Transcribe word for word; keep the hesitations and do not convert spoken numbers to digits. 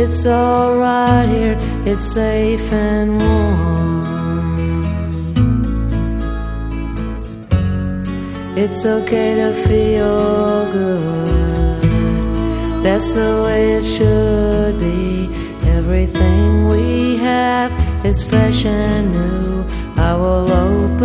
It's all right here, it's safe and warm. It's okay to feel good, that's the way it should be. Everything we have is fresh and new. I will open